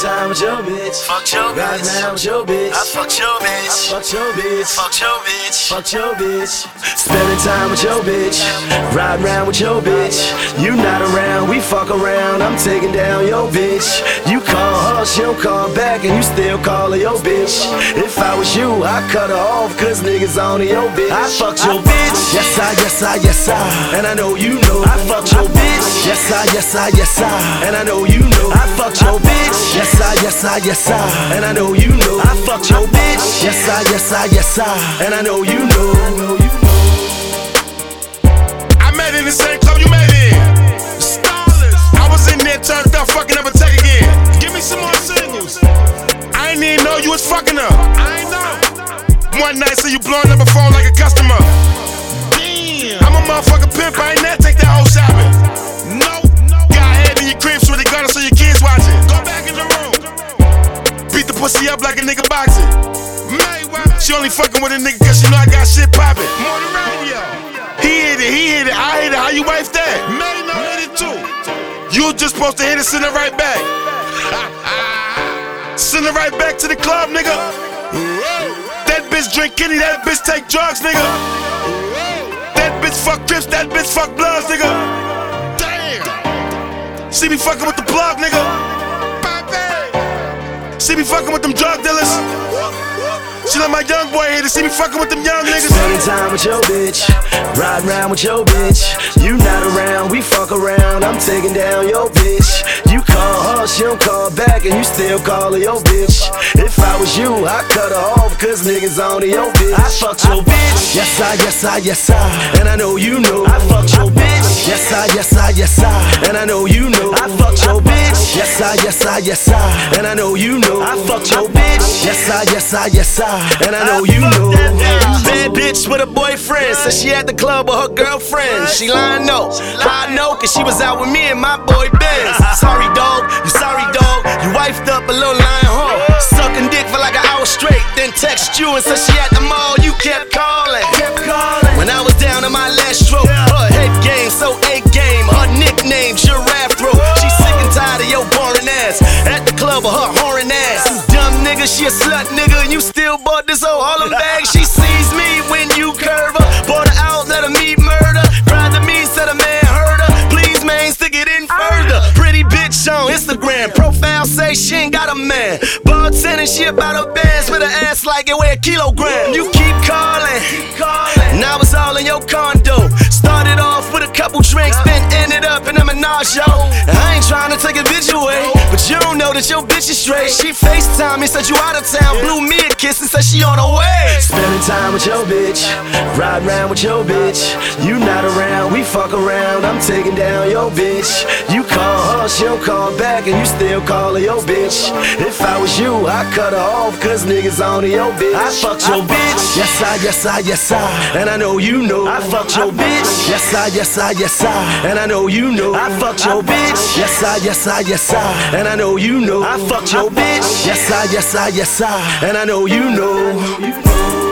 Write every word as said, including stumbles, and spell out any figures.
time with your bitch. Fuck your Right bitch. now with your bitch. I fucked your bitch. Fuck your bitch. Fuck your bitch. Fuck your bitch. Spending time with your bitch. Ride around with your bitch. You not around, we fuck around. I'm taking down your bitch. You call her, she don't call back, and you still call her your bitch. If I was you, I'd cut her off, cause niggas on to your bitch. I fucked your bitch. Yes, I, yes, I, yes, I. And I know you know. I fucked your bitch. Yes, I, yes, I, yes, I. And I know you know. I fucked your bitch. Yes, I, yes, I, yes, I. And I know you know. I fucked your bitch. Yes, I, yes, I, yes, I. And I know you know. I met in the same club you met in. Starless. I was in there turned up, fucking up a tech again. Give me some more signals. I ain't even know you was fucking up. I ain't know. One night, so you blowing up a phone like a customer. Damn. I'm a motherfucking pimp, I ain't never take that whole shopping. No. Got head in your crib, so they got it so your kids watching. Go back in the room. Beat the pussy up like a nigga boxing. She only fucking with a nigga cause she know I got shit poppin'. More than radio. He hit it, he hit it, I hit it. How you wife that? May know hit it too. You just supposed to hit it, send it right back. Send it right back to the club, nigga. That bitch drink Kenny, that bitch take drugs, nigga. That bitch fuck Crips, that bitch fuck Bloods, nigga. Damn. She be fucking with the plug, nigga. She be fucking with them drug dealers. She let my young boy hit it, see me fucking with them young niggas. Spending time with your bitch, ride around with your bitch. You not around, we fuck around. I'm taking down your bitch. You call her, she don't call back, and you still call her your bitch. If I was you, I'd cut her off, cause niggas on to your bitch. I fucked your bitch. Yes, I, yes, I, yes, I. And I know you know. I fucked your bitch. Yes, I, yes, I, yes, I. And I know you know. I fucked your bitch. Yes, I, yes, I, yes, I. And I know you know. I fucked your bitch. Yes, I, yes, I, yes, I. And I know you know. Bad bitch with a boyfriend. Said she at the club with her girlfriend. She lying, no. I know, cause she was out with me and my boy Benz. Sorry, dog. You sorry, dog. You wifed up a little lying hoe. Sucking dick for like an hour straight. Then text you and said she at the mall. You kept calling. When I was down on my last stroke, her head game, so A game. Her nickname, Giraffe Throat. She sick and tired of your boring ass. At the club with her whoring ass. Dumb nigga, she a slut nigga, and you still bought this old Harlem bag. She sees me when you curve her. Bought her out, let her meet murder. Cried to me, said a man heard her. Please, man, stick it in further. Pretty bitch on Instagram. Profile say she ain't got a man. Bartending, she about her bands with her ass like it weigh a kilogram. You keep calling. Now it's all in your condo. Started off with a couple drinks, then ended up in a menage, yo. I ain't trying to take a bitch away, but you don't know that your bitch is straight. She FaceTime me, said you out of town. Blew me a kiss and said she on her way. Spending time with your bitch, ride around with your bitch. You not around, we fuck around. I'm taking down your bitch. You call her, she don't call back, and you still call her your bitch. If I was you, I'd cut her off, cause niggas on to your bitch. I fucked your bitch. Yes, I, yes, I, yes, I. And I know you know. I fucked your bitch. Yes, I, yes, I, yes, I. And I know you know. I fucked your bitch. Yes, I, yes, I, yes, I. And I know you know. I fucked your bitch. Yes, I, yes, I, yes, I. And I know you know.